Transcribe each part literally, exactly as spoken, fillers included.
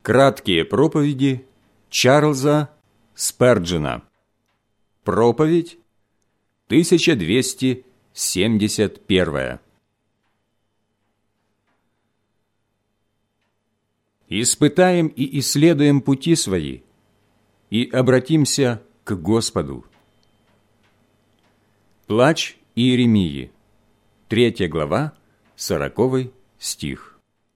Краткие проповеди Чарльза Сперджена. Проповедь тысяча двести семьдесят первая. Испытаем и исследуем пути свои, и обратимся к Господу. Плач Иеремии, третья глава, сороковый стих.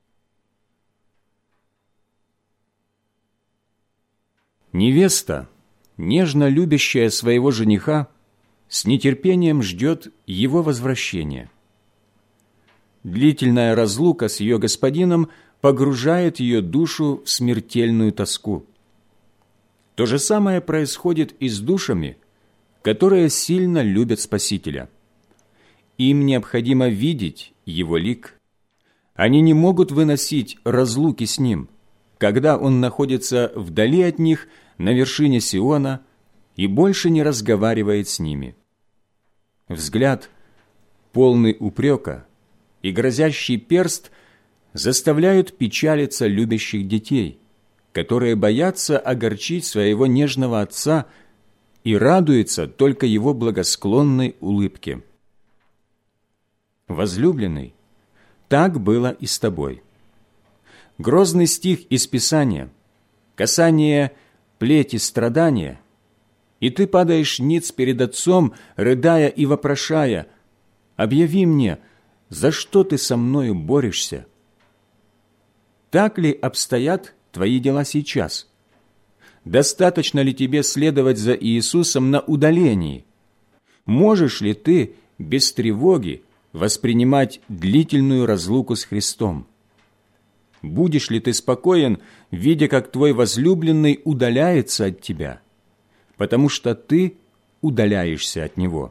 Невеста, нежно любящая своего жениха, с нетерпением ждет его возвращения. Длительная разлука с ее господином погружает ее душу в смертельную тоску. То же самое происходит и с душами, которые сильно любят Спасителя. Им необходимо видеть Его лик. Они не могут выносить разлуки с Ним, когда Он находится вдали от них на вершине Сиона и больше не разговаривает с ними. Взгляд, полный упрека, и грозящий перст заставляют печалиться любящих детей, которые боятся огорчить своего нежного отца и радуются только его благосклонной улыбке. Возлюбленный, так было и с тобой. Грозный стих из Писания, касание плети страдания, и ты падаешь ниц перед Отцом, рыдая и вопрошая: «Объяви мне, за что ты со мною борешься?» Так ли обстоят твои дела сейчас? Достаточно ли тебе следовать за Иисусом на удалении? Можешь ли ты без тревоги воспринимать длительную разлуку с Христом? Будешь ли ты спокоен, видя, как твой возлюбленный удаляется от тебя, потому что ты удаляешься от него?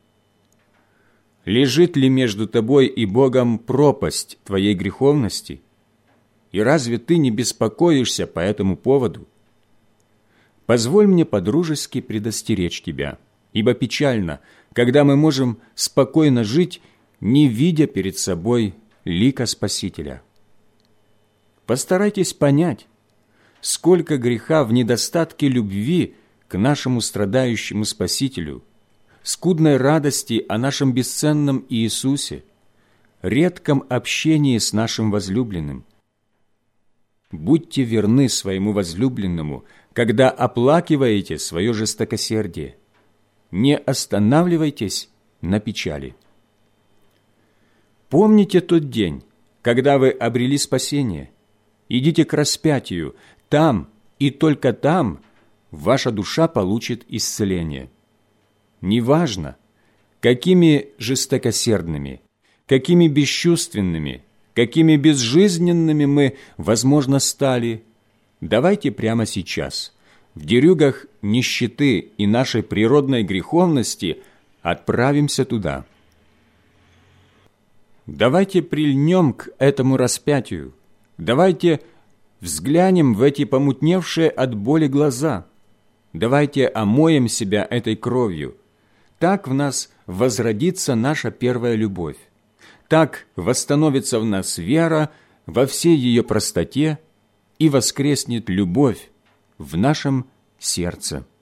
Лежит ли между тобой и Богом пропасть твоей греховности? И разве ты не беспокоишься по этому поводу? Позволь мне по-дружески предостеречь тебя, ибо печально, когда мы можем спокойно жить, не видя перед собой лика Спасителя. Постарайтесь понять, сколько греха в недостатке любви к нашему страдающему Спасителю, скудной радости о нашем бесценном Иисусе, редком общении с нашим возлюбленным. Будьте верны своему возлюбленному, когда оплакиваете свое жестокосердие. Не останавливайтесь на печали. Помните тот день, когда вы обрели спасение. Идите к распятию, там и только там ваша душа получит исцеление. Неважно, какими жестокосердными, какими бесчувственными, какими безжизненными мы, возможно, стали, давайте прямо сейчас, в дерюгах нищеты и нашей природной греховности, отправимся туда. Давайте прильнем к этому распятию, давайте взглянем в эти помутневшие от боли глаза, давайте омоем себя этой кровью. Так в нас возродится наша первая любовь. Так восстановится в нас вера во всей ее простоте и воскреснет любовь в нашем сердце.